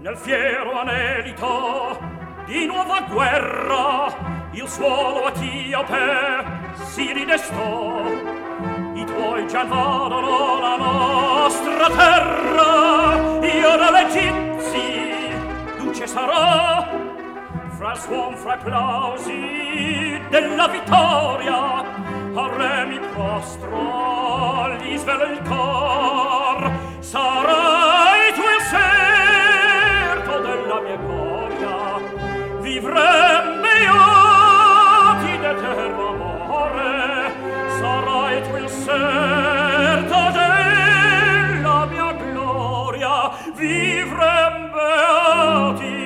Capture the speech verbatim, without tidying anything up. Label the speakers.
Speaker 1: nel fiero anelito di nuova guerra il suolo Etiope si ridestò. I tuoi già invadono la nostra terra, io dall'Egizi duce sarà. Fra il suon, fra i plausi della vittoria, a re mi prostro, gli svelo il cor. Sarai tu il serto della mia gloria, vivremmo beati d'eterno amore. Sarai tu il serto della mia gloria, vivremmo beati